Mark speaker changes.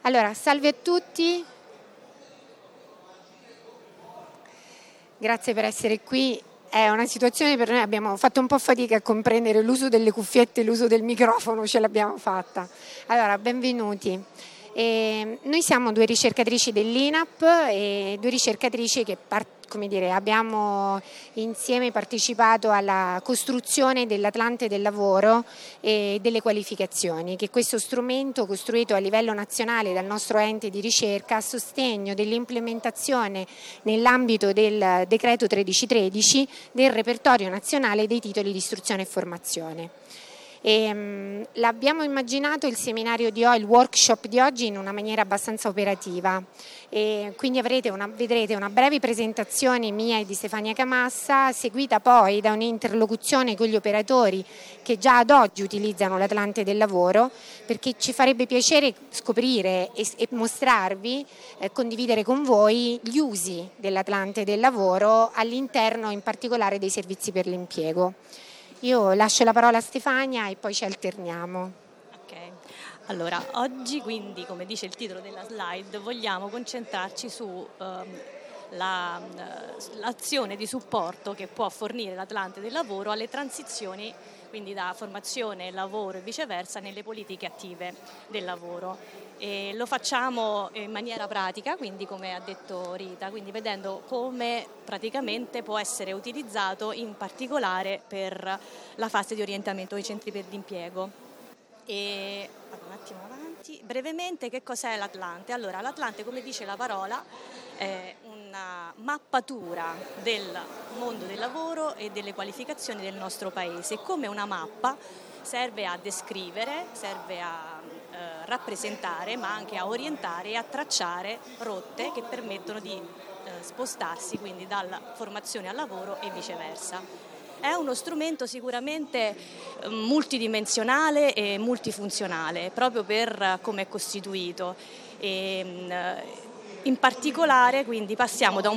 Speaker 1: Allora, salve a tutti, grazie per essere qui. È una situazione per noi, abbiamo fatto un po' fatica a comprendere l'uso delle cuffiette e l'uso del microfono, ce l'abbiamo fatta. Allora, benvenuti. Noi siamo due ricercatrici dell'INAP e due ricercatrici che abbiamo insieme partecipato alla costruzione dell'Atlante del lavoro e delle qualificazioni, che è questo strumento costruito a livello nazionale dal nostro ente di ricerca a sostegno dell'implementazione nell'ambito del decreto 1313 del repertorio nazionale dei titoli di istruzione e formazione. L'abbiamo immaginato il workshop di oggi in una maniera abbastanza operativa, quindi vedrete una breve presentazione mia e di Stefania Camassa, seguita poi da un'interlocuzione con gli operatori che già ad oggi utilizzano l'Atlante del lavoro, perché ci farebbe piacere scoprire e mostrarvi, condividere con voi gli usi dell'Atlante del lavoro all'interno in particolare dei servizi per l'impiego. Io lascio la parola a Stefania e poi ci alterniamo.
Speaker 2: Ok, allora oggi quindi, come dice il titolo della slide, vogliamo concentrarci su l'azione di supporto che può fornire l'Atlante del lavoro alle transizioni, quindi da formazione e lavoro e viceversa, nelle politiche attive del lavoro. E lo facciamo in maniera pratica, quindi come ha detto Rita, quindi vedendo come praticamente può essere utilizzato in particolare per la fase di orientamento dei centri per l'impiego. E vado un attimo avanti. Brevemente, che cos'è l'Atlante? Allora, l'Atlante, come dice la parola, è una mappatura del mondo del lavoro e delle qualificazioni del nostro paese. Come una mappa serve a descrivere, serve a rappresentare, ma anche a orientare e a tracciare rotte che permettono di spostarsi quindi dalla formazione al lavoro e viceversa. È uno strumento sicuramente multidimensionale e multifunzionale, proprio per come è costituito. In particolare quindi passiamo da un